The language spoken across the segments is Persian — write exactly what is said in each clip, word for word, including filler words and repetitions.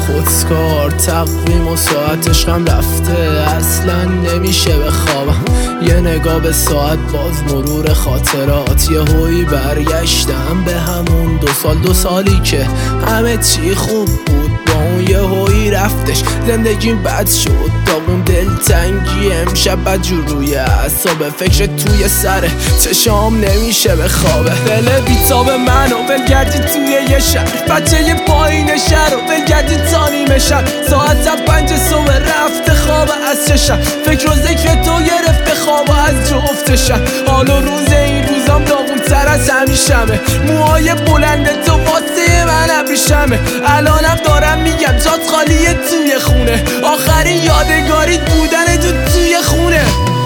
خودکار، تقویم و ساعتش هم رفته، اصلا نمیشه بخوابم. یه نگاه به ساعت، باز مرور خاطرات، یه هوی برگشتم به همون دو سال دو سالی که همه چی خوب بود، با اون یه هوی رفتش زندگیم بد شد. داغون دلتنگی امشب بدجور روی اعصاب، فکر توی سره چشام نمیشه بخوابه. دل بیتاب منو بگردی توی یه شهر، بچه یه پایین شهر رو بگردی تا نیمه شب، ساعت پنج صبح رفته خواب از چشم، فکر و ذکر تو گرفته خواب از جفتشم. حال و روز این روزام داغون تر از همیشمه، موهای بلند تو واسه من ابریشمه. الانم دارم میگم جات خالیه توی خونه، آخرین یادگاری بودن تو توی خونه.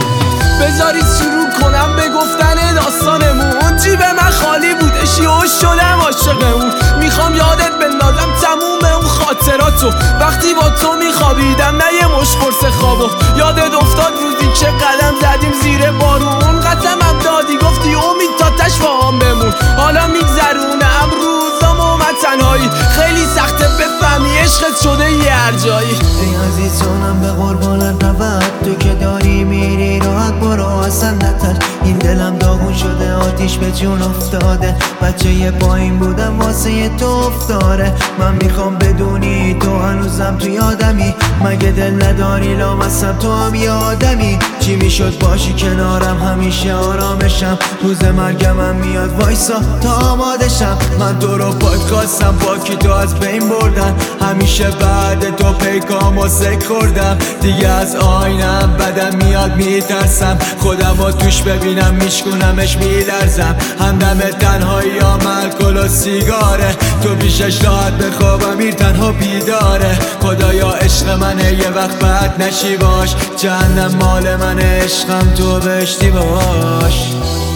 بذارید شروع کنم به گفتن داستانمون، جیب من خالی بودش یهو شدم عاشقمون. میخوام یادت بندازم تموم اون خاطراتو، وقتی با تو میخوابیدم نه یه مش قرص خوابو. یادت افتاد روزی که قدم زدیم زیر بارون، قسمم دادی گفتی امید تا تش با هم بمون. حالا میگذرونم روزامو من تنهایی، خیلی سخته بفهمی عشقت شده یه هر جایی. ای عزیز جانم به قربانت رود، تو که داری میری راحت برو اصلا نتر. این دلم داغون شده آتیش به جون افتاده، بچه یه پایین بودم واسه تو افتاره. من میخوام بدونی تو هنوزم تو یادمی، مگه دل نداری لامصب تو هم یه آدمی. چی میشد باشی کنارم همیشه آرامشم، روز مرگمم میاد وایسا تا آمادشم. من تو رو پاک خواستم پاکی تو از بین بردن، همیشه بعد تو پیکام و سک خوردم. دیگه از آینم بدم میاد میترسم، خودم رو توش ببینم میشکنمش میلرزم. همدم تنهایی یا الکل و سیگاره، تو پیشش راحت بخوابم میر تنها بیداره. خدایا عشق منه یه وقت بد نشی باش، جهنم مال من عشقم تو بهشتی باش.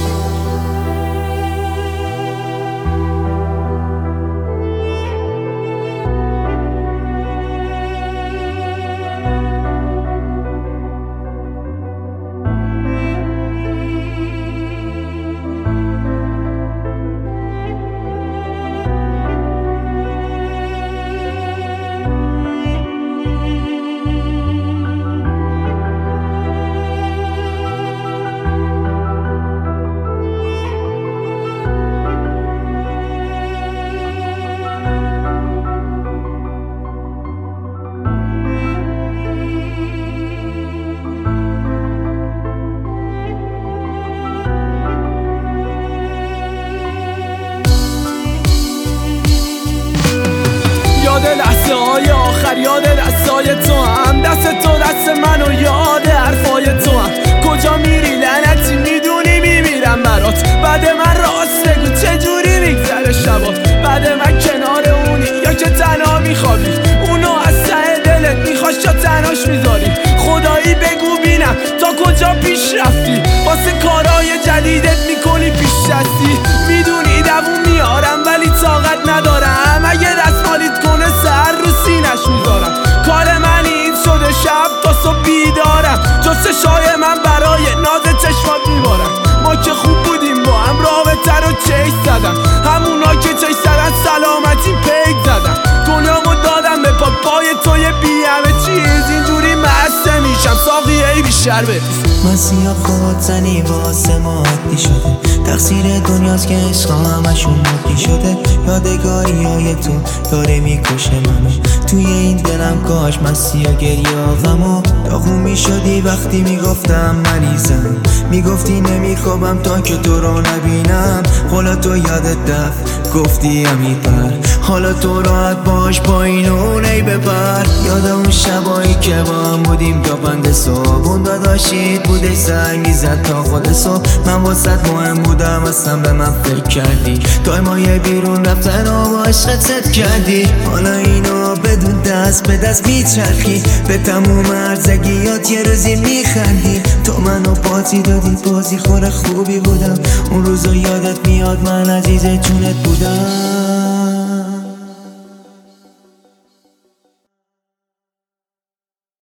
یاد لحظه های آخر، یاد دستای تو هم، دست تو دست من و یاد حرفای تو هم. کجا میری لعنتی میدونی میمیرم برات، بعد من راست بگو چجوری میگذره شبات. بعد من کنار اونی یا که تنها میخوابی، اونو از ته دلت میخواش یا تنهاش میذاری. خدایی بگو بینم تا کجا پیش رفتی، واسه کارهای جدیدت میکنی پیش دستی. میدونی دووم میارم ولی طاقت ندارم، اگه دستمالیت کنه سر رو سینش میذارم. کار من این شده شب تا صبح بیدارم، جز چشای من برای ناز چشمات میبارم. ما که خوب بودیم با هم رابطه رو چیش زدم، همونا که چیش زدن سلامتی پیک زدم. دنیامو دادم به پا پای توی بی همه چیز، اینجوری مست میشم ساقی ای بیشتر بریز. من سیاه خود زنی واسه ما عادی شده، تقصیر دنیاست که عشقا همشون مادی شده. یادگاری های تو داره میکشه منو، توی این دلم کاش من سیاه گریه آغمو. داغون میشدی وقتی میگفتم مریضم، میگفتی نمیخوابم تا که تو رو نبینم. حالا تو یادت رفت گفتی امید بر، حالا تو راحت باش پایین اون ای ببر. یاد اون شبایی که با هم بودیم تا پنج صبح، اون داداشید بوده سنگی زد تا خود صبح. من واسط مهم بودم اصلا به من فکر کردی، تا مایه بیرون رفتن و با عشقت ست کردی. حالا اینو بدون دست به دست میچرخی، به تموم ارزگیات یه روزی میخندی. تو منو پاتی دادی بازی خور خوبی بودم، اون روزو یادت میاد من عزیز جونت بودم.